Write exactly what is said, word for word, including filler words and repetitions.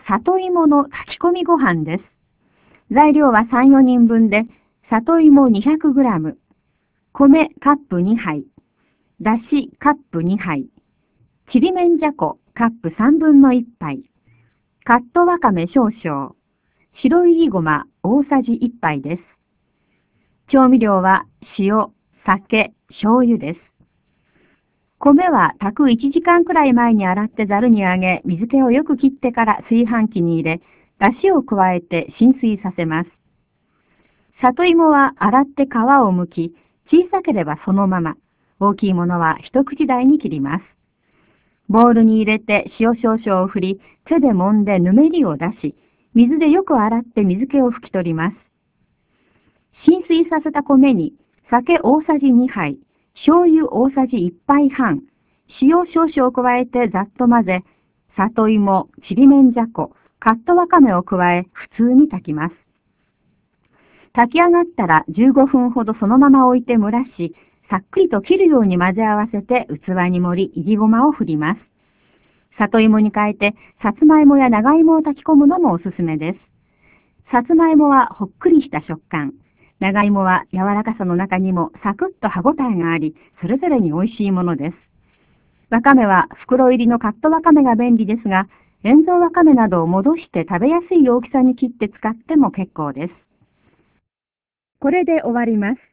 里芋の炊き込みご飯です。材料はさん、よにんぶんで、里芋 にひゃくグラム、米カップにはい、だしカップにはい、ちりめんじゃこカップさんぶんのいっぱい、カットわかめ少々、白いりごま大さじいっぱいです。調味料は塩、酒、醤油です。米は炊くいちじかんくらい前に洗ってざるにあげ、水気をよく切ってから炊飯器に入れ、だしを加えて浸水させます。里芋は洗って皮を剥き、小さければそのまま、大きいものは一口大に切ります。ボウルに入れて塩少々を振り、手で揉んでぬめりを出し、水でよく洗って水気を拭き取ります。浸水させた米に酒大さじにはい、醤油大さじいっぱいはん、塩少々を加えてざっと混ぜ、里芋、ちりめんじゃこ、カットわかめを加え普通に炊きます。炊き上がったらじゅうごふんほどそのまま置いて蒸らし、さっくりと切るように混ぜ合わせて器に盛り、いりごまを振ります。里芋に変えて、さつまいもや長芋を炊き込むのもおすすめです。さつまいもはほっくりした食感。長芋は柔らかさの中にもサクッと歯ごたえがあり、それぞれに美味しいものです。わかめは袋入りのカットわかめが便利ですが、塩蔵わかめなどを戻して食べやすい大きさに切って使っても結構です。これで終わります。